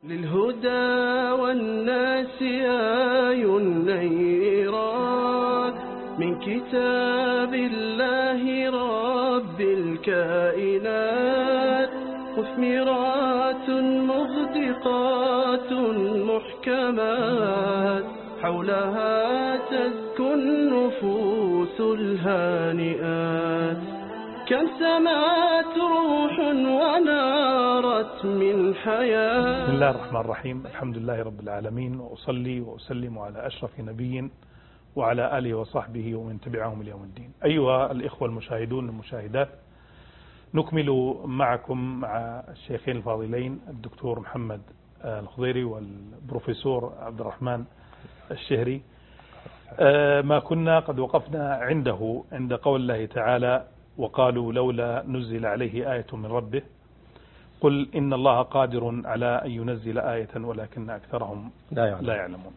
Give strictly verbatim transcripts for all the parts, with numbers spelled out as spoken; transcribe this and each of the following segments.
للهدى والناس آي نيرات من كتاب الله رب الكائنات، مثمرات مغدقات محكمات، حولها تزكو النفوس الهانئات، كم سمعت روح ونارت من حياة. بسم الله الرحمن الرحيم، الحمد لله رب العالمين، وأصلي وأسلم على أشرف نبي وعلى آله وصحبه ومن تبعهم اليوم الدين. أيها الإخوة المشاهدون والمشاهدات، نكمل معكم مع الشيخين الفاضلين الدكتور محمد الخضيري والبروفيسور عبد الرحمن الشهري ما كنا قد وقفنا عنده عند قول الله تعالى: وقالوا لولا نزل عليه آية من ربه قل إن الله قادر على أن ينزل آية ولكن أكثرهم لا يعلمون.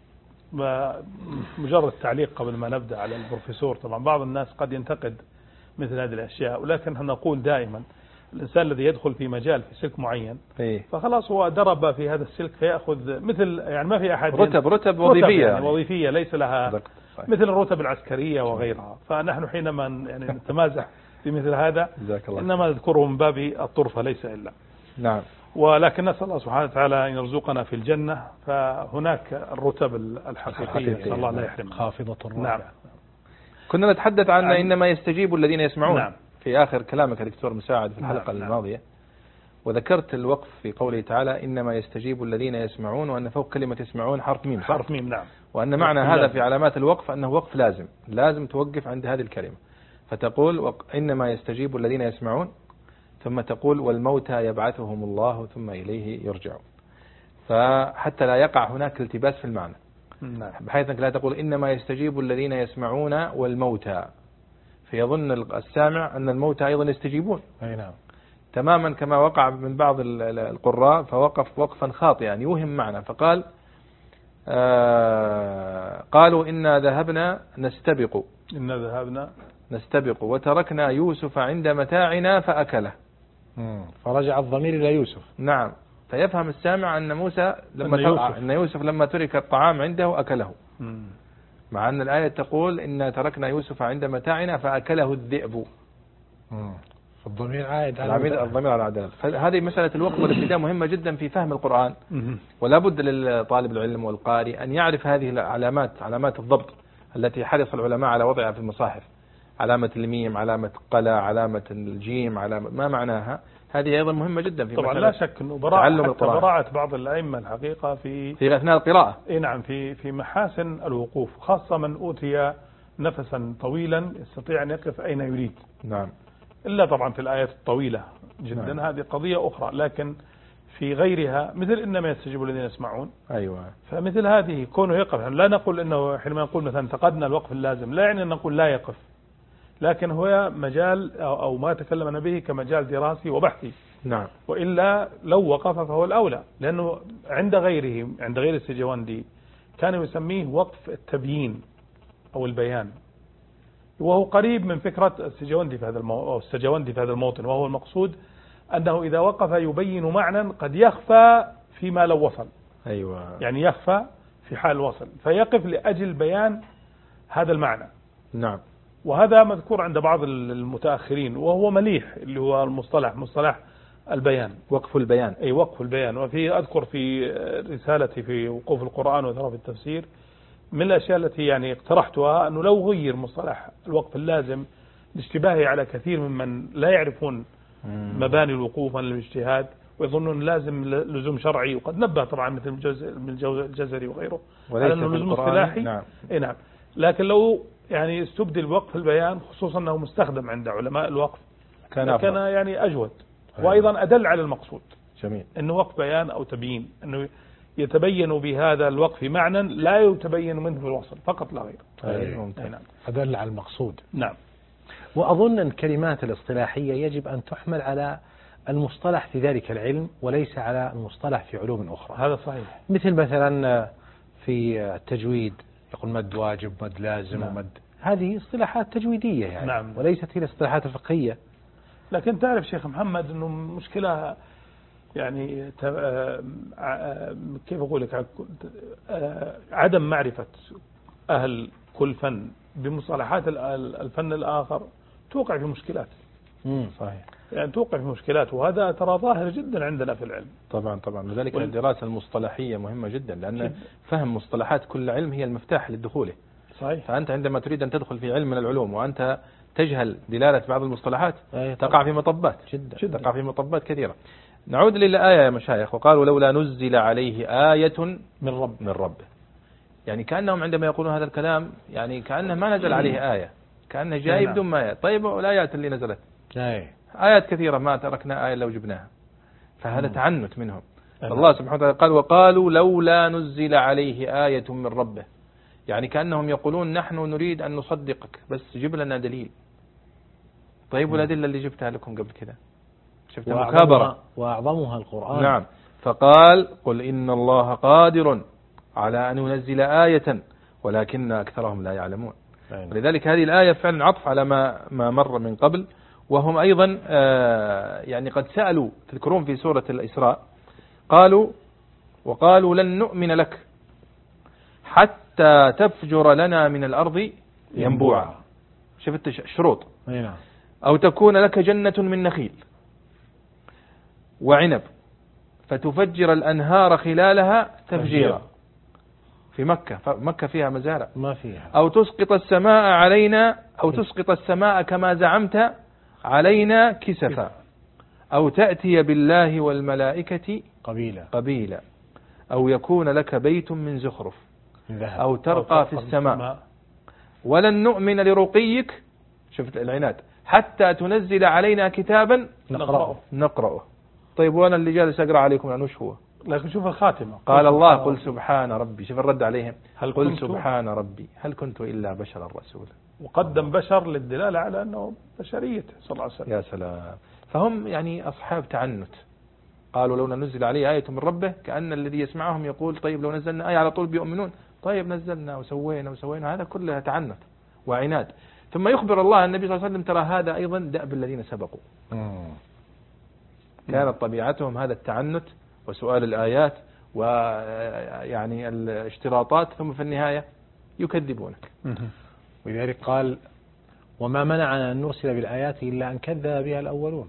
مجرد تعليق قبل ما نبدأ على البروفيسور، طبعا بعض الناس قد ينتقد مثل هذه الأشياء، ولكن نقول دائما الإنسان الذي يدخل في مجال في سلك معين فخلاص هو درب في هذا السلك فيأخذ مثل يعني ما في أحد رتب رتب وظيفية يعني وظيفية ليس لها مثل الرتب العسكرية وغيرها. فنحن حينما يعني نتمازح في مثل هذا إنما نذكره من باب الطرفة ليس إلا. نعم. ولكن نسأل الله سبحانه وتعالى أن يرزقنا في الجنة، فهناك الرتب الحقيقية نسأل الله لا يحرمنا. خافضة الرافعة. نعم. كنا نتحدث عن إنما يستجيب الذين يسمعون. نعم. في آخر كلامك دكتور مساعد في الحلقة نعم. الماضية، وذكرت الوقف في قوله تعالى إنما يستجيب الذين يسمعون، وأن فوق كلمة يسمعون حرف ميم. حرف ميم. نعم. وأن معنى هذا في علامات الوقف أنه وقف لازم، لازم توقف عند هذه الكلمة، فتقول إنما يستجيب الذين يسمعون، ثم تقول والموتى يبعثهم الله ثم إليه يرجعون، فحتى لا يقع هناك التباس في المعنى. نعم. بحيث أنك لا تقول إنما يستجيب الذين يسمعون والموتى، فيظن السامع أن الموتى أيضا يستجيبون. أي نعم. تماما كما وقع من بعض القراء، فوقف وقفا خاطئا يوهم معنى، فقال آه قالوا إنا ذهبنا نستبق إنا ذهبنا نستبق وتركنا يوسف عند متاعنا فأكله. فرجع الضمير إلى يوسف. نعم. فيفهم السامع أن موسى لما أن يوسف. أن يوسف لما ترك الطعام عنده أكله، مم. مع أن الآية تقول إنا تركنا يوسف عند متاعنا فأكله الذئب. الضمير عائد على الضمير على العدالة. فهذه مسألة الوقف والابتداء مهمة جدا في فهم القرآن، ولا بد للطالب العلم والقارئ أن يعرف هذه العلامات، علامات الضبط التي حرص العلماء على وضعها في المصاحف، علامة الميم، علامة قلا، علامة الجيم، علامة ما معناها، هذه أيضا مهمة جدا في طبعا لا شك أنه براعة حتى براعة بعض الأئمة الحقيقة في في أثناء القراءة. إيه نعم، في في محاسن الوقوف، خاصة من أوتي نفسا طويلا يستطيع أن يقف أين يريد. نعم. إلا طبعا في الآيات الطويلة جدا. نعم. هذه قضية أخرى، لكن في غيرها مثل إنما يستجيب الذين يسمعون. أيوة. فمثل هذه كونه يقف، لا نقول إنه حينما نقول مثلا انتقدنا الوقف اللازم لا يعني أن نقول لا يقف، لكن هو مجال أو ما تكلمنا به كمجال دراسي وبحثي. نعم. وإلا لو وقف فهو الأولى، لأنه عند غيره عند غير السجواندي كان يسميه وقف التبيين أو البيان، وهو قريب من فكرة السجواندي في هذا المو... السجواندي في هذا الموطن، وهو المقصود أنه إذا وقف يبين معنى قد يخفى فيما لو وصل. أيوة. يعني يخفى في حال الوصل، فيقف لأجل بيان هذا المعنى. نعم. وهذا مذكور عند بعض المتأخرين وهو مليح، اللي هو المصطلح مصطلح البيان، وقف البيان. أي وقف البيان. وفي أذكر في رسالتي في وقوف القرآن وثرى التفسير من الأشياء التي يعني اقترحتها أنه لو غير مصطلح الوقف اللازم لاشتباهه على كثير ممن لا يعرفون مباني الوقوف عن الاجتهاد ويظنون لازم لزوم شرعي، وقد نبه طبعا مثل الجزري وغيره على أنه لزوم اصطلاحي. نعم. اي نعم. لكن لو يعني استبدل وقف البيان، خصوصا أنه مستخدم عند علماء الوقف، كان, كان يعني أجود. أيوة. وأيضا أدل على المقصود. جميل. أنه وقف بيان أو تبيين، أنه يتبين بهذا الوقف معنى لا يتبين منه في الوصل فقط لا غير. أيوة. أي نعم. أدل على المقصود. نعم. وأظن أن الكلمات الاصطلاحية يجب أن تحمل على المصطلح في ذلك العلم وليس على المصطلح في علوم أخرى. هذا صحيح. مثل مثلا في التجويد يقول مد واجب، مد لازم. نعم. ومد، هذه اصطلاحات تجويدية يعني. نعم. وليست هي الاصطلاحات الفقهية. لكن تعرف شيخ محمد أنه مشكلة يعني كيف أقول لك عدم معرفة أهل كل فن بمصطلحات الفن الآخر توقع في مشكلات. صحيح. يعني توقع في مشكلات، وهذا ترى ظاهر جدا عندنا في العلم. طبعا طبعا لذلك وال... الدراسة المصطلحية مهمة جدا، لأن جدا. فهم مصطلحات كل علم هي المفتاح للدخول. صحيح. فأنت عندما تريد أن تدخل في علم من العلوم وأنت تجهل دلالة بعض المصطلحات تقع في مطبات جدا. جدا. تقع في مطبات كثيرة. نعود للآية يا مشايخ، وقالوا لولا نزل عليه آية من رب من ربه. يعني كأنهم عندما يقولون هذا الكلام يعني كأنه ما نزل عليه آية، كأنه جاي بدون ما آية. طيب والآيات اللي نزلت أي. آيات كثيرة ما تركنا آية لو جبناها. فهذا مم. تعنت منهم. الله سبحانه وتعالى قال وقالوا لولا نزل عليه آية من ربه. يعني كأنهم يقولون نحن نريد أن نصدقك بس جيب لنا دليل. طيب والأدلة اللي جبتها لكم قبل كذا شفتها مكابرة وأعظمها القرآن. نعم. فقال قل إن الله قادر على أن ينزل آية ولكن أكثرهم لا يعلمون. لذلك هذه الآية فعلا عطف على ما ما مر من قبل. وهم أيضا آه يعني قد سألوا، تذكرون في سورة الإسراء قالوا وقالوا لن نؤمن لك حتى تفجر لنا من الأرض ينبوعا. شفت الشروط. أو تكون لك جنة من نخيل وعنب فتفجر الأنهار خلالها تفجيرا. في مكة، مكة فيها مزارع ما فيها. أو تسقط السماء علينا أو تسقط السماء كما زعمت علينا كسفا أو تأتي بالله والملائكة قبيلا قبيلا أو يكون لك بيت من زخرف أو ترقى في السماء ولن نؤمن لرقيك. شفت العناد حتى تنزل علينا كتابا نقرأه نقرأه. طيب وأنا اللي جالس أقرأ عليكم يعني وش هو؟ لكن شوف الخاتمة قال الله قل سبحان ربي. شوف الرد عليهم هل قل سبحان ربي هل كنت إلا بشرا رسولا. وقدم بشر للدلالة على أنه بشريته صلى الله عليه وسلم. يا سلام. فهم يعني أصحاب تعنت. قالوا لو نزل عليه آية من ربه كأن الذي يسمعهم يقول طيب لو نزلنا آية على طول بيؤمنون. طيب نزلنا وسوينا وسوينا. هذا كلها تعنت وعناد. ثم يخبر الله النبي صلى الله عليه وسلم ترى هذا أيضا دأب الذين سبقوا. كانت طبيعتهم هذا التعنت وسؤال الآيات ويعني الاشتراطات ثم في النهاية يكذبونك. ولذلك قال وما منعنا أن نرسل بالآيات إلا أن كذب بها الأولون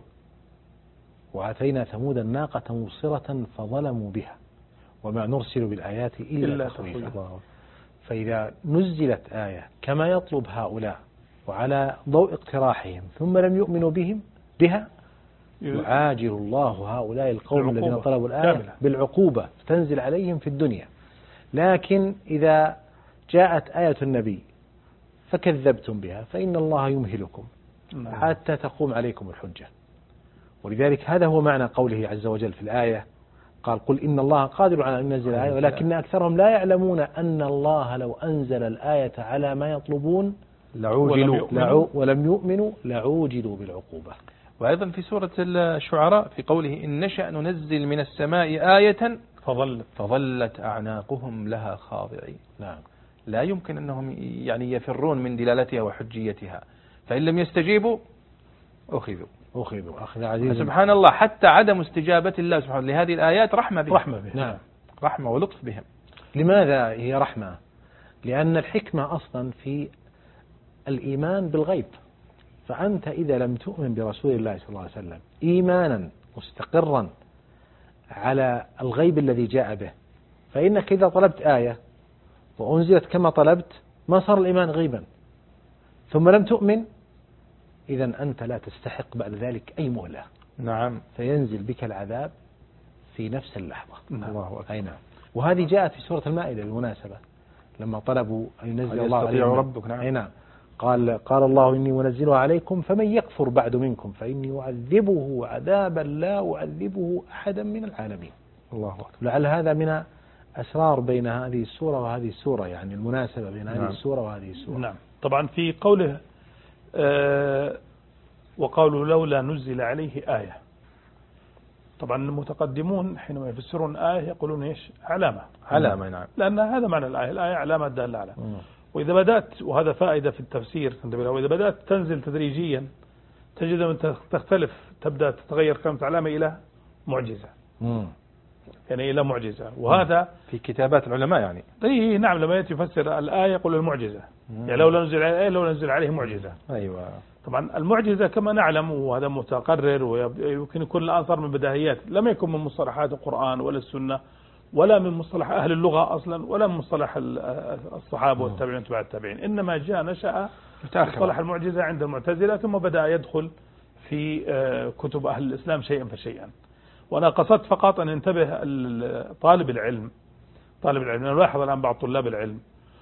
وآتينا ثمود الناقة مبصرة فظلموا بها وما نرسل بالآيات إلا تخويفا. فإذا نزلت آية كما يطلب هؤلاء وعلى ضوء اقتراحهم ثم لم يؤمنوا بهم بها يعاجل الله هؤلاء القوم الذين طلبوا الآية بالعقوبة تنزل عليهم في الدنيا. لكن إذا جاءت آية النبي فكذبتم بها فإن الله يمهلكم حتى تقوم عليكم الحجة. ولذلك هذا هو معنى قوله عز وجل في الآية قال قل إن الله قادر على أن ينزل آية ولكن أكثرهم لا يعلمون أن الله لو أنزل الآية على ما يطلبون لعوجلوا لعو ولم يؤمنوا لعوجلوا بالعقوبة. وأيضا في سورة الشعراء في قوله إن نشأ ننزل من السماء آية فظلت فظلت أعناقهم لها خاضعين. نعم. لا يمكن أنهم يعني يفرون من دلالتها وحجيتها فإن لم يستجيبوا أخذوا أخذوا أخذ عزيز. سبحان الله حتى عدم استجابة الله سبحانه لهذه الآيات رحمة بهم. رحمة بهم. نعم. رحمة ولطف بهم. لماذا هي رحمة؟ لأن الحكمة أصلا في الإيمان بالغيب. فأنت إذا لم تؤمن برسول الله صلى الله عليه وسلم إيمانا مستقرا على الغيب الذي جاء به فإنك إذا طلبت آية وأنزلت كما طلبت ما صار الإيمان غيبا ثم لم تؤمن إذن أنت لا تستحق بعد ذلك أي مهلة. نعم. فينزل بك العذاب في نفس اللحظة. الله أكبر. أي نعم. وهذه جاءت في سورة المائدة بالمناسبة لما طلبوا أن ينزل الله عليهم ربك. نعم. أي نعم. قال قال الله إني منزلها عليكم فمن يكفر بعد منكم فإني أعذبه عذابا لا أعذبه أحدا من العالمين. الله أكبر. لعل هذا من أسرار بين هذه السورة وهذه السورة يعني المناسبة بين هذه نعم. السورة وهذه السورة. نعم. طبعا في قوله آه وقالوا لولا نزل عليه آية. طبعا المتقدمون حينما يفسرون آية يقولون إيش علامة علامة. نعم. لأن هذا معنى الآية الآية علامة دالة على. وإذا بدأت وهذا فائدة في التفسير وإذا بدأت تنزل تدريجيا تجد أن تختلف تبدأ تتغير كلمة علامة إلى معجزة. مم. يعني إلى معجزة. وهذا في كتابات العلماء يعني. إيه نعم، لما يأتي يفسر الآية يقول المعجزة، يعني لو نزل عليه لو نزل عليه معجزة. أيوة. طبعا المعجزة كما نعلم وهذا متقرر ويمكن يكون الآن صار من بداهيات، لم يكن من مصطلحات القرآن ولا السنة ولا من مصطلح أهل اللغة أصلا ولا من مصطلح الصحابة والتابعين تبع التابعين، إنما جاء نشأ مصطلح المعجزة عند المعتزلة ثم بدأ يدخل في كتب أهل الإسلام شيئا فشيئا. وأنا قصدت فقط أن ينتبه طالب العلم طالب العلم نلاحظ الآن بعض طلاب العلم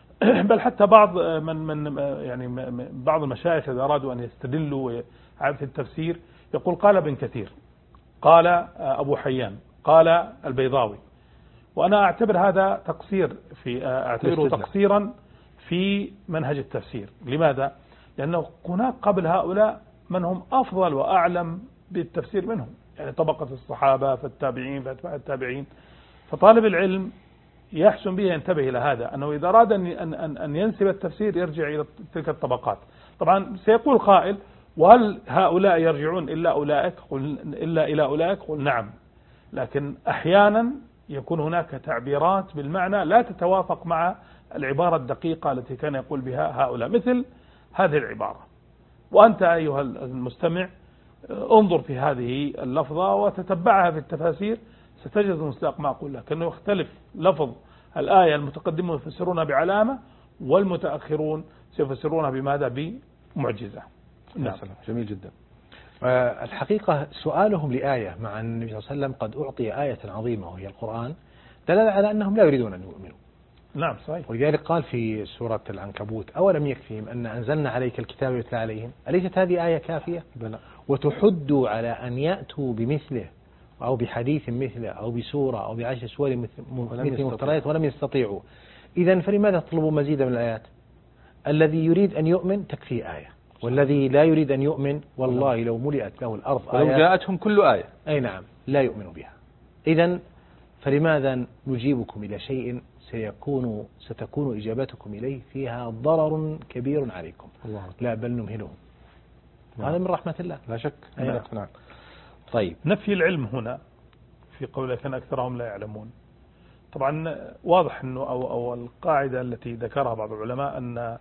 بل حتى بعض من من يعني بعض المشايخ إذا أرادوا أن يستدلوا في التفسير يقول قال ابن كثير، قال أبو حيان، قال البيضاوي. وأنا أعتبر هذا تقصير في أعتبره تقصيرا في منهج التفسير. لماذا؟ لأنه هناك قبل هؤلاء من هم أفضل وأعلم بالتفسير منهم، يعني طبقة الصحابة فالتابعين فأتباع التابعين. فطالب العلم يحسن به ينتبه إلى هذا، أنه إذا أراد أن أن أن ينسب التفسير يرجع إلى تلك الطبقات. طبعا سيقول قائل وهل هؤلاء يرجعون إلا أولئك قل إلا إلى أولئك؟ قل نعم، لكن أحيانا يكون هناك تعبيرات بالمعنى لا تتوافق مع العبارة الدقيقة التي كان يقول بها هؤلاء، مثل هذه العبارة. وأنت أيها المستمع انظر في هذه اللفظة وتتبعها في التفاسير ستجد المصداق ما أقول لك، أنه يختلف لفظ الآية. المتقدمون يفسرونها بعلامة والمتأخرون سيفسرونها بماذا؟ بمعجزة. نعم. جميل جدا. أه الحقيقة سؤالهم لآية مع النبي صلى الله عليه وسلم قد أعطي آية عظيمة وهي القرآن دلالة على أنهم لا يريدون أن يؤمنوا. نعم صحيح. ولذلك قال في سورة العنكبوت أولم يكفيهم أن أنزلنا عليك الكتاب يتلى عليهم، أليست هذه آية كافية؟ بلى. وتحدوا على أن يأتوا بمثله أو بحديث مثله أو بسورة أو بعشر سور مثل مفتريات ولم يستطيعوا. إذن فلماذا تطلبوا مزيدا من الآيات؟ الذي يريد أن يؤمن تكفي آية، والذي لا يريد أن يؤمن والله لو ملئت له الأرض آيات ولو جاءتهم كل آية أي نعم لا يؤمن بها. إذن فلماذا نجيبكم إلى شيء سيكون ستكون إجابتكم إليه فيها ضرر كبير عليكم؟ الله. لا بل نمهلهم. هذا من رحمة الله لا شك. نعم. نعم. طيب نفي العلم هنا في قوله كان أكثرهم لا يعلمون. طبعا واضح أنه أو, أو القاعدة التي ذكرها بعض العلماء أن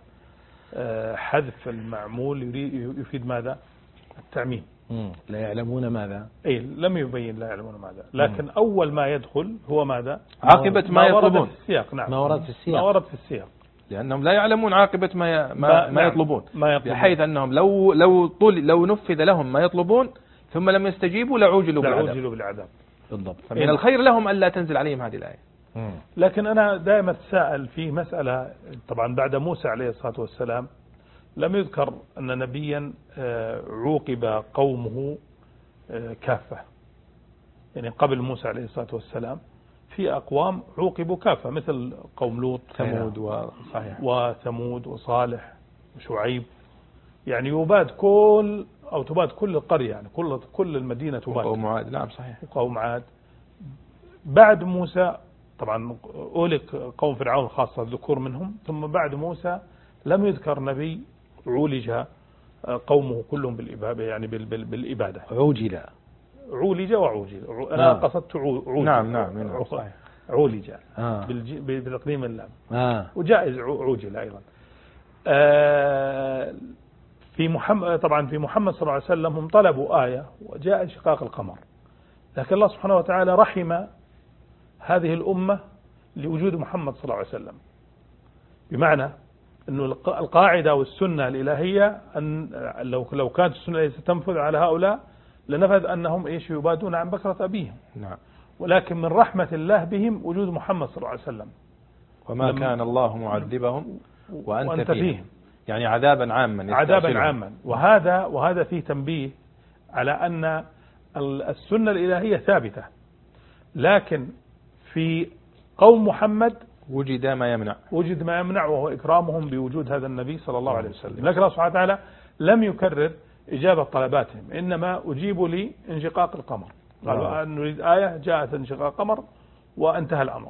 حذف المعمول يفيد ماذا؟ التعميم. لا يعلمون ماذا؟ أي لم يبين لا يعلمون ماذا، لكن مم. أول ما يدخل هو ماذا؟ عاقبة ما, ما يطلبون في السياق. نعم ما ورد في السياق. ما ورد في السياق لأنهم لا يعلمون عاقبة ما ي... ما, ما, ما يطلبون. ما يطلبون بحيث أنهم لو لو طول لو نفذ لهم ما يطلبون ثم لم يستجيبوا لعوجلوا بالعذاب. لعوجلوا بالعذاب بالضبط. فمن إيه؟ الخير لهم ألا تنزل عليهم هذه الآية. مم. لكن أنا دائما أتساءل في مسألة. طبعا بعد موسى عليه الصلاة والسلام لم يذكر أن نبيا عوقب قومه كافة، يعني قبل موسى عليه الصلاة والسلام في أقوام عوقبوا كافة مثل قوم لوط ثمود وصحيح وثمود وصالح وشعيب، يعني يباد كل أو تباد كل القرية، يعني كل كل المدينة تباد. وقوم عاد. نعم صحيح. وقوم عاد بعد موسى طبعا أولك قوم فرعون خاصة الذكور منهم، ثم بعد موسى لم يذكر نبي عولج قومه كلهم بالإبادة، يعني بالإبادة. عوجل عولج وعوجل. أنا آه. قصدت عولج. نعم نعم نعم صحيح. عولج آه. بتقديم اللام. آه. وجائز عوجل أيضا. آه في محمد طبعا في محمد صلى الله عليه وسلم هم طلبوا آية وجاء انشقاق القمر، لكن الله سبحانه وتعالى رحم هذه الأمة لوجود محمد صلى الله عليه وسلم، بمعنى أنه القاعدة والسنة الإلهية أن لو لو كانت السنة ستنفذ على هؤلاء لنفذ أنهم إيش يبادون عن بكرة أبيهم. نعم. ولكن من رحمة الله بهم وجود محمد صلى الله عليه وسلم. وما كان الله معذبهم وأنت, وأنت فيهم. فيهم يعني عذابا عاما عذابا عاما. وهذا وهذا فيه تنبيه على أن السنة الإلهية ثابتة، لكن في قوم محمد وجد ما يمنع وجد ما يمنع وهو إكرامهم بوجود هذا النبي صلى الله عليه وسلم. لكن الله سبحانه وتعالى لم يكرر إجابة طلباتهم، إنما أجيبوا لانشقاق القمر. قالوا أن نريد آية جاءت انشقاق القمر وانتهى الأمر.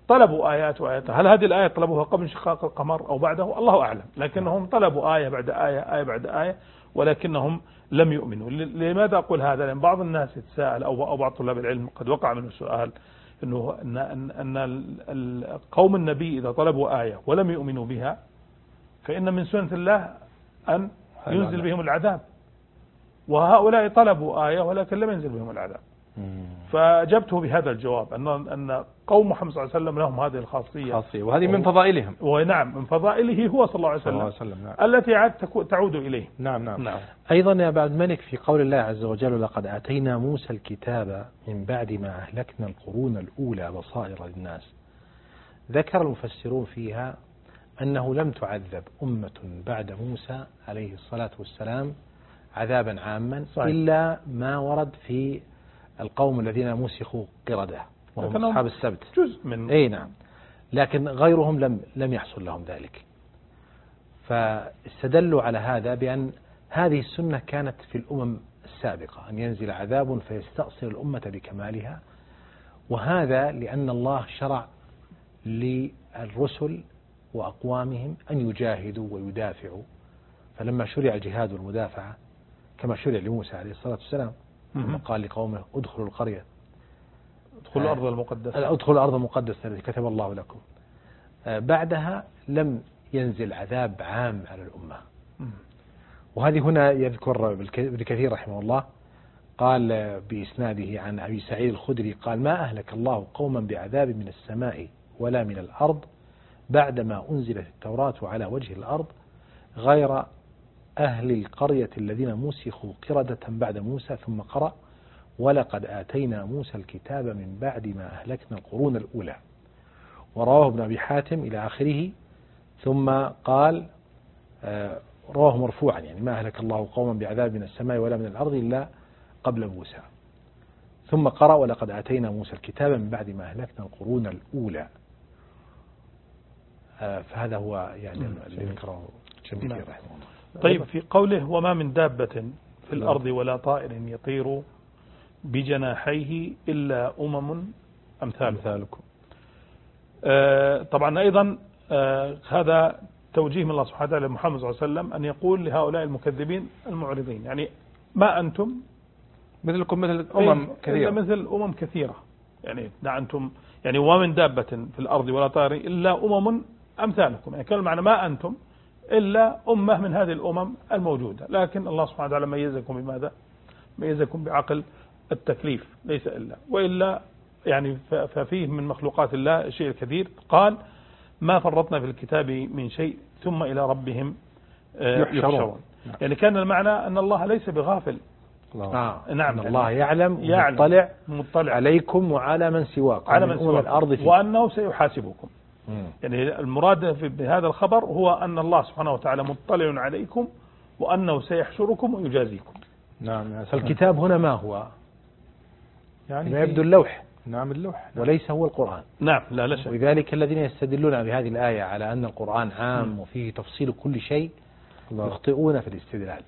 طلبوا آيات وآيات. هل هذه الآية طلبوها قبل انشقاق القمر أو بعده؟ الله أعلم، لكنهم طلبوا آية بعد آية آية بعد آية ولكنهم لم يؤمنوا. لماذا أقول هذا؟ لأن بعض الناس يتساءل أو بعض طلاب العلم قد وقع منه السؤال أنه أن أن أن قوم النبي إذا طلبوا آية ولم يؤمنوا بها فإن من سنة الله أن ينزل بهم العذاب، وهؤلاء طلبوا آية ولكن لم ينزل بهم العذاب. فأجبته بهذا الجواب أن أن قوم محمد صلى الله عليه وسلم لهم هذه الخاصية خاصية، وهذه من فضائلهم. ونعم من فضائله هو صلى الله عليه وسلم, وسلم نعم. التي عاد تعود إليه. نعم نعم, نعم. أيضا يا أبا عبد الملك في قول الله عز وجل لقد آتينا موسى الكتاب من بعد ما أهلكنا القرون الأولى بصائر للناس، ذكر المفسرون فيها أنه لم تعذب أمة بعد موسى عليه الصلاة والسلام عذابا عاما صحيح. إلا ما ورد في القوم الذين مسخوا قردة وهم أصحاب السبت جزء من أي نعم، لكن غيرهم لم لم يحصل لهم ذلك. فاستدلوا على هذا بأن هذه السنة كانت في الأمم السابقة أن ينزل عذاب فيستأصل الأمة بكمالها، وهذا لأن الله شرع للرسل وأقوامهم أن يجاهدوا ويدافعوا، فلما شرع الجهاد والمدافعة كما شرع لموسى عليه الصلاة والسلام لما قال لقومه ادخلوا القرية ادخلوا الأرض المقدسة ادخلوا الأرض المقدسة التي كتب الله لكم، بعدها لم ينزل عذاب عام على الأمة. وهذه هنا يذكر ابن كثير رحمه الله قال بإسناده عن أبي سعيد الخدري قال ما أهلك الله قوما بعذاب من السماء ولا من الأرض بعدما أنزلت التوراة على وجه الأرض غير أهل القرية الذين مسخوا قردة بعد موسى، ثم قرأ ولقد آتينا موسى الكتاب من بعد ما أهلكنا القرون الأولى، ورواه ابن أبي حاتم إلى آخره، ثم قال آه رواه مرفوعا يعني ما أهلك الله قوما بعذاب من السماء ولا من الأرض إلا قبل موسى، ثم قرأ ولقد آتينا موسى الكتاب من بعد ما أهلكنا القرون الأولى. آه فهذا هو يعني الذي ذكره ابن كثير رحمه الله. طيب في قوله وما من دابة في الأرض ولا طائر يطير بجناحيه إلا أمم أمثالكم. آه طبعا أيضا آه هذا توجيه من الله سبحانه وتعالى لمحمد صلى الله عليه وسلم أن يقول لهؤلاء المكذبين المعرضين يعني ما أنتم مثلكم مثل أمم كثيرة مثل أمم كثيرة يعني أنتم يعني وما من دابة في الأرض ولا طائر إلا أمم أمثالكم، يعني كان المعنى ما أنتم إلا أمة من هذه الأمم الموجودة، لكن الله سبحانه وتعالى ميزكم بماذا؟ ميزكم بعقل التكليف ليس إلا، وإلا يعني ففيه من مخلوقات الله الشيء الكثير. قال ما فرطنا في الكتاب من شيء ثم إلى ربهم يحشرون. يعني كان المعنى أن الله ليس بغافل. آه. نعم أن الله يعلم, يعلم مطلع, مطلع عليكم وعلى من سواكم على من سواكم الأرض فيه. وأنه سيحاسبكم. يعني المراد بهذا الخبر هو أن الله سبحانه وتعالى مطلع عليكم وأنه سيحشركم ويجازيكم. نعم. فالكتاب هنا ما هو؟ يعني ما يبدو اللوح. نعم اللوح. نعم. وليس هو القرآن. نعم لا لا شك. ولذلك الذين يستدلون بهذه الآية على أن القرآن عام م. وفيه تفصيل كل شيء الله. يخطئون في الاستدلال.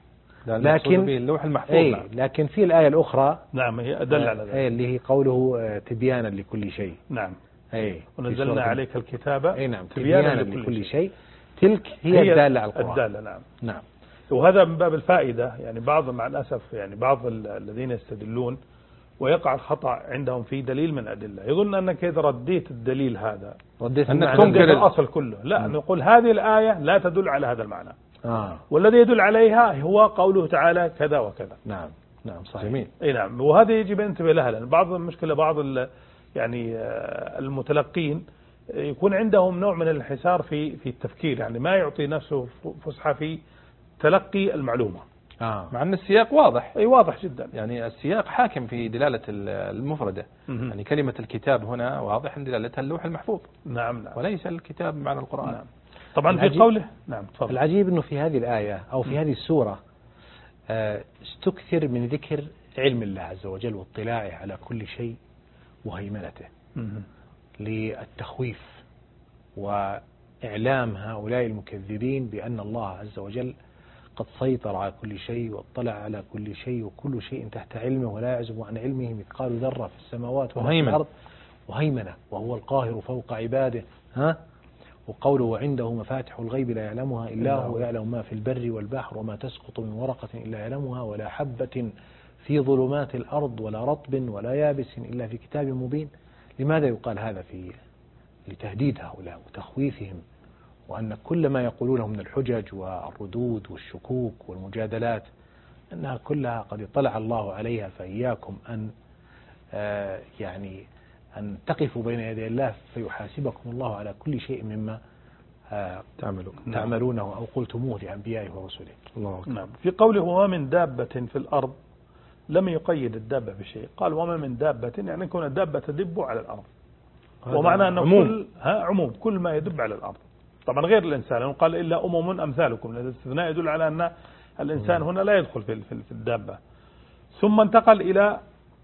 لكن اللوح المحفوظ. أي لكن في الآية الأخرى نعم هي أدل على ذلك. أي اللي هي قوله تبيانا لكل شيء. نعم. أي ونزلنا عليك الكتاب أي نعم تبيانا لكل, لكل شيء. تلك هي, هي الدالة على القرآن. الدالة نعم. نعم. وهذا من باب الفائدة، يعني بعض مع الأسف يعني بعض الذين يستدلون ويقع الخطأ عندهم في دليل من الأدلة، يظن أنك إذا رديت الدليل هذا رديت أنك تنكر الأصل كله. لا م. نقول هذه الآية لا تدل على هذا المعنى. آه. والذي يدل عليها هو قوله تعالى كذا وكذا. نعم نعم صحيح. جميل. اي نعم. وهذه يجب أن ننتبه لها، لأن بعض المشكلة بعض يعني المتلقين يكون عندهم نوع من الانحسار في في التفكير، يعني ما يعطي نفسه فسحة في تلقي المعلومة. آه. مع أن السياق واضح. أي واضح جدا. يعني السياق حاكم في دلالة المفردة. م- يعني كلمة الكتاب هنا واضح ان دلالتها اللوح المحفوظ. نعم نعم. وليس الكتاب معنى القرآن. نعم. طبعا في قوله نعم تفضل. العجيب أنه في هذه الآية أو في م. هذه السورة استكثر من ذكر علم الله عز وجل واطلاعه على كل شيء وهيمنته م. للتخويف وإعلام هؤلاء المكذبين بأن الله عز وجل قد سيطر على كل شيء واطلع على كل شيء وكل شيء تحت علمه ولا يعزب عن علمه مثقال ذرة في السماوات ولا في الأرض، وهيمنة وهو القاهر فوق عباده. ها وقوله وعنده مفاتح الغيب لا يعلمها إلا هو يعلم ما في البر والبحر وما تسقط من ورقة إلا يعلمها ولا حبة في ظلمات الأرض ولا رطب ولا يابس إلا في كتاب مبين. لماذا يقال هذا؟ في لتهديد هؤلاء وتخويفهم، وأن كل ما يقولونه من الحجج والردود والشكوك والمجادلات أنها كلها قد اطلع الله عليها، فإياكم أن آه يعني أن تقفوا بين يدي الله فيحاسبكم الله على كل شيء مما آه تعملون تعملونه أو قلتموه لأنبيائه ورسله. الله نعم. في قوله وما من دابة في الأرض لم يقيد الدابة بشيء، قال وما من دابة يعني يكون الدابة تدب على الأرض، ومعنى أنه عموم. كل ها عموم كل ما يدب على الأرض، طبعا غير الإنسان، قال إلا أمم أمثالكم، الاستثناء يدل على أن الإنسان هنا لا يدخل في في الدابة. ثم انتقل إلى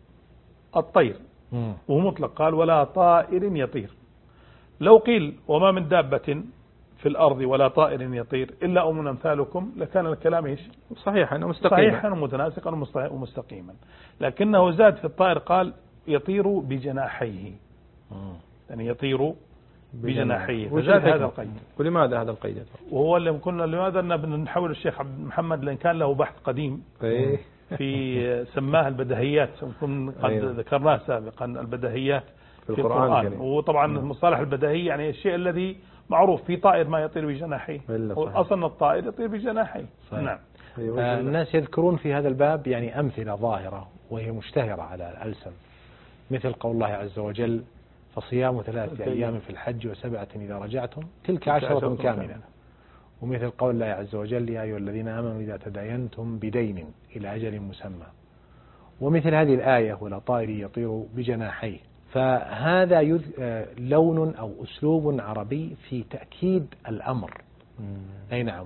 الطير وهو مطلق، قال ولا طائر يطير. لو قيل وما من دابة في الأرض ولا طائر يطير إلا أمم أمثالكم لكان الكلام إيش؟ صحيحا ومستقيما، صحيحا ومتناسقا ومستقيما، لكنه زاد في الطائر قال يطير بجناحيه، يعني يطير بجناحيه، فزاد هذا القيد. ولماذا هذا القيد؟ وهو اللي كنا لماذا نحول الشيخ عبد محمد لأن كان له بحث قديم إيه؟ في سماه البدهيات، كنا قد أيوه. ذكرناه سابقا البدهيات في في القرآن, القرآن. الكريم. وطبعا مصطلح البدهي يعني الشيء الذي معروف، في طائر ما يطير بجناحيه، أصلا الطائر يطير بجناحيه. نعم. آه الناس يذكرون في هذا الباب يعني أمثلة ظاهرة وهي مشتهرة على الألسن، مثل قول الله عز وجل فصيام ثلاثة أيام في الحج وسبعة إذا رجعتم تلك عشرة كاملة، ومثل قول الله عز وجل يا أيها الذين آمنوا إذا تداينتم بدين إلى أجل مسمى، ومثل هذه الآية ولا طائر يطير بجناحيه. فهذا يذ... لون أو أسلوب عربي في تأكيد الأمر أي نعم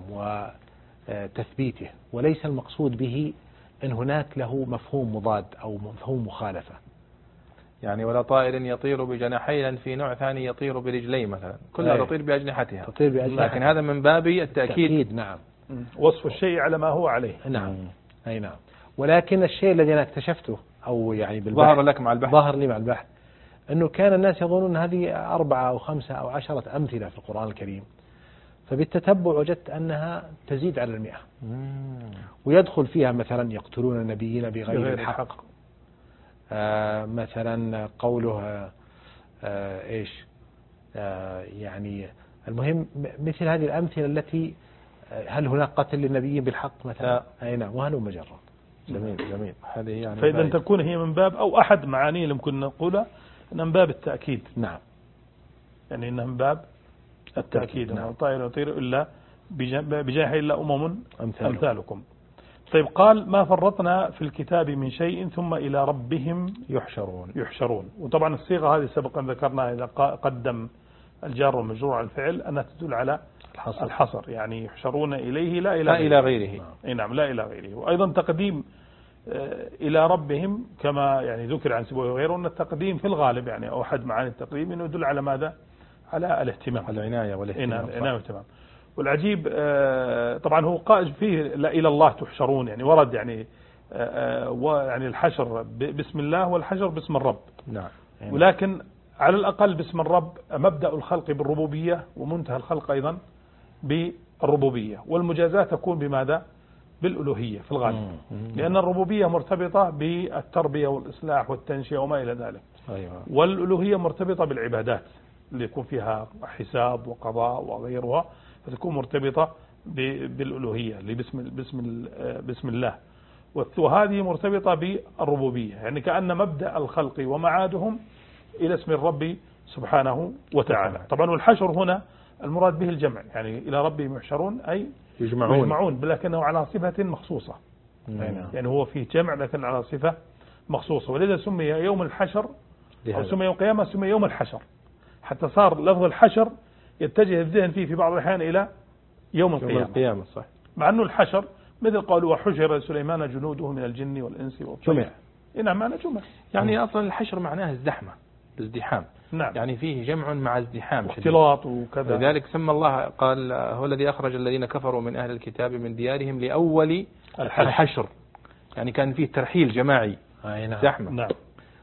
وتثبيته، وليس المقصود به أن هناك له مفهوم مضاد أو مفهوم مخالفة. يعني ولا طائر يطير بجناحيه، لأن في نوع ثاني يطير برجليه مثلا، كلها أيه. تطير بأجنحتها تطير بأجنحتها، لكن هذا من باب التأكيد. التأكيد نعم، وصف الشيء على ما هو عليه. نعم أي نعم. ولكن الشيء الذي أنا اكتشفته أو يعني بالبحث ظهر لك مع البحث ظهر لي مع البحث أنه كان الناس يظنون هذه أربعة أو خمسة أو عشرة أمثلة في القرآن الكريم، فبالتتبع وجدت أنها تزيد على المئة، ويدخل فيها مثلا يقتلون النبيين بغير الحق، آه مثلا قوله آه إيش آه يعني المهم مثل هذه الأمثلة التي آه هل هناك قتل للنبي بالحق مثلا؟ أي نعم، وهل مجرد. جميل جميل. هذه يعني فإذا تكون هي من باب أو أحد معاني اللي ممكن نقولها إنها من باب التأكيد. نعم. يعني إنها من باب التأكيد. نعم. طائر يطير إلا بجناحيه إلا أمم أمثالكم. أمثالكم. طيب قال ما فرطنا في الكتاب من شيء ثم إلى ربهم يحشرون. يحشرون. وطبعا الصيغة هذه سبقا ذكرنا إذا قدم الجار والمجرور على الفعل أنها تدل على الحصر, الحصر يعني يحشرون إليه لا إلى, لا غيره. إلى غيره. أي نعم لا إلى غيره. وأيضا تقديم إلى ربهم كما يعني ذكر عن سبويه وغيره أن التقديم في الغالب يعني أو أحد معاني التقديم أنه يدل على ماذا؟ على الاهتمام، على العناية والاهتمام. العناية والاهتمام. والعجيب طبعا هو قائل فيه لا إلى الله تحشرون، يعني ورد يعني يعني الحشر باسم الله والحشر باسم الرب. نعم. ولكن على الأقل باسم الرب مبدأ الخلق بالربوبية ومنتهى الخلق أيضا بالربوبية، والمجازات تكون بماذا؟ بالألوهية في الغالب، لأن الربوبية مرتبطة بالتربية والإصلاح والتنشئة وما إلى ذلك. أيوة. والألوهية مرتبطة بالعبادات اللي يكون فيها حساب وقضاء وغيرها، فتكون مرتبطة بالألوهية اللي باسم باسم باسم الله، وهذه مرتبطة بالربوبية، يعني كأن مبدأ الخلق ومعادهم إلى اسم الرب سبحانه وتعالى. طبعا والحشر هنا المراد به الجمع، يعني إلى ربهم يحشرون أي يجمعون, يجمعون لكنه على صفة مخصوصة. مم. يعني هو فيه جمع لكن على صفة مخصوصة، ولذا سمي يوم الحشر أو سمي يوم القيامة سمي يوم الحشر، حتى صار لفظ الحشر يتجه الذهن فيه في بعض الأحيان إلى يوم القيامة, يوم القيامة صح. مع أنه الحشر مثل قالوا وحشر سليمان جنوده من الجن والإنس والطير. جمع. نعم معنى جمع. يعني مم. أصلا الحشر معناه الزحمة، الازدحام. نعم. يعني فيه جمع مع ازدحام واختلاط وكذا. لذلك سمى الله قال هو الذي أخرج الذين كفروا من أهل الكتاب من ديارهم لأول الحشر, الحشر. يعني كان فيه ترحيل جماعي. نعم. زحمة. نعم.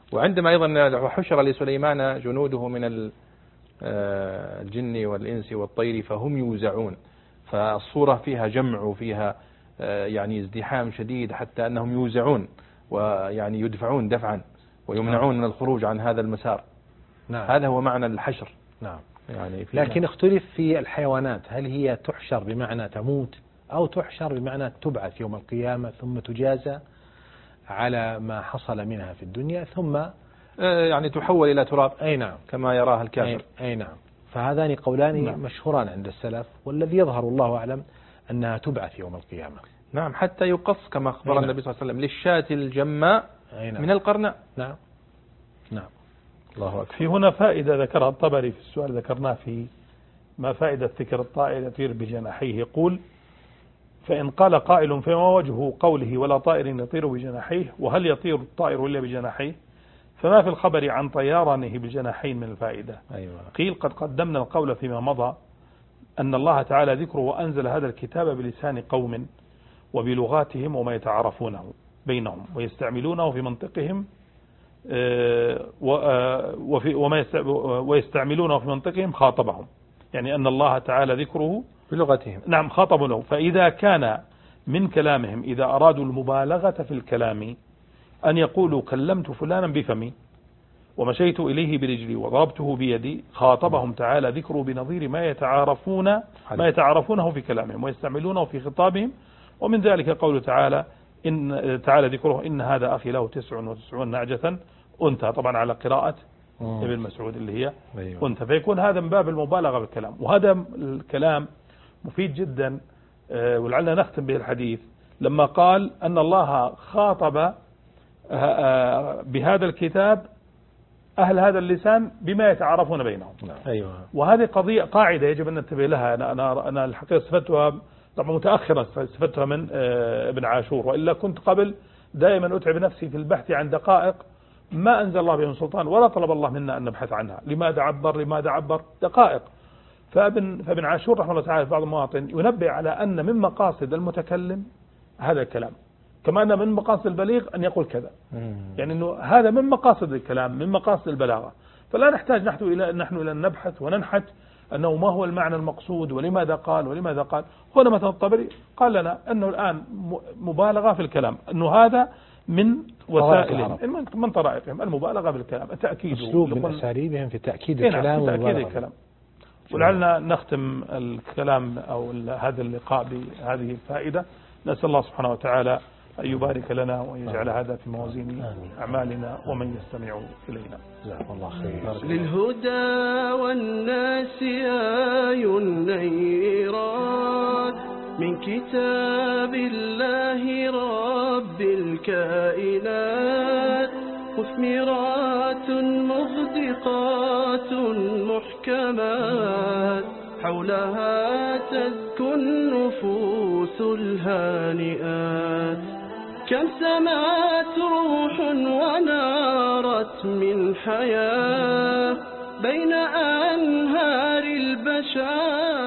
وعندما أيضا حشر لسليمان جنوده من الجن والإنس والطير فهم يوزعون، فالصورة فيها جمع وفيها يعني ازدحام شديد حتى أنهم يوزعون ويعني يدفعون دفعا ويمنعون من الخروج عن هذا المسار. نعم. هذا هو معنى الحشر. نعم. يعني لكن اختلف في الحيوانات، هل هي تحشر بمعنى تموت أو تحشر بمعنى تبعث يوم القيامة ثم تجازى على ما حصل منها في الدنيا ثم يعني تحول إلى تراب. أي نعم، كما يراها الكافر. أي, أي نعم. فهذان قولان نعم. مشهوران عند السلف، والذي يظهر الله أعلم أنها تبعث يوم القيامة. نعم، حتى يقص كما أخبر نعم. النبي صلى الله عليه وسلم للشاة الجماء نعم. من القرناء. نعم نعم. الله أكبر. في هنا فائدة ذكرها الطبري في السؤال ذكرناه في ما فائدة ذكر الطائر يطير بجناحيه. يقول: فإن قال قائل فما وجه قوله ولا طائر يطير بجناحيه، وهل يطير الطائر إلا بجناحيه؟ فما في الخبر عن طيرانه بالجناحين من الفائدة. أيوة. قيل: قد قدمنا القول فيما مضى أن الله تعالى ذكره وأنزل هذا الكتاب بلسان قوم وبلغاتهم وما يتعارفونه بينهم ويستعملونه في منطقهم وما ويستعملونه في منطقهم خاطبهم، يعني أن الله تعالى ذكره بلغتهم. نعم خاطبوا له. فإذا كان من كلامهم إذا أرادوا المبالغة في الكلام أن يقولوا كلمت فلانا بفمي ومشيت إليه برجلي وضربته بيدي، خاطبهم تعالى ذكره بنظير ما يتعارفون ما يتعارفونه في كلامهم ويستعملونه في خطابهم. ومن ذلك قوله تعالى إن تعالى ذكره إن هذا أخي له تسع وتسعون نعجة أنثى، طبعا على قراءة ابن مسعود اللي هي أيوة. أنثى، فيكون هذا من باب المبالغة بالكلام. وهذا الكلام مفيد جدا، ولعلنا نختم به الحديث لما قال أن الله خاطب بهذا الكتاب أهل هذا اللسان بما يتعارفون بينهم. أيوة. وهذه قضية قاعدة يجب أن ننتبه لها. أنا أنا أنا الحقيقة استفدتها طبعا متأخرا، استفدتها من ابن عاشور، وإلا كنت قبل دائما أتعب نفسي في البحث عن دقائق ما أنزل الله بهم سلطان ولا طلب الله منا أن نبحث عنها. لماذا عبر لماذا عبر دقائق. فابن فابن عاشور رحمه الله تعالى في بعض المواطن ينبه على أن من مقاصد المتكلم هذا الكلام، كما أن من مقاصد البليغ أن يقول كذا. يعني أنه هذا من مقاصد الكلام، من مقاصد البلاغة. فلا نحتاج نحن إلى نحن إلى أن نبحث وننحت أنه ما هو المعنى المقصود ولماذا قال ولماذا قال. هنا مثلا الطبري قال لنا أنه الآن مبالغة في الكلام، أنه هذا من وسائلهم من طرائقهم المبالغة بالكلام، التأكيد أسلوب من أساليبهم في تأكيد الكلام تأكيد الكلام. ولعلنا نختم الكلام أو هذا اللقاء بهذه الفائدة. نسأل الله سبحانه وتعالى أن يبارك لنا ويجعل هذا في موازين أعمالنا ومن يستمع إلينا. جزاكم الله خير. للهدى والناس آي نيرات من كتاب الله رب الكائنات، مثمرات مغدقات محكمات، حولها تزكو النفوس الهانئات. كم سمعت روح ونارت من حياة بين أنهار البشر.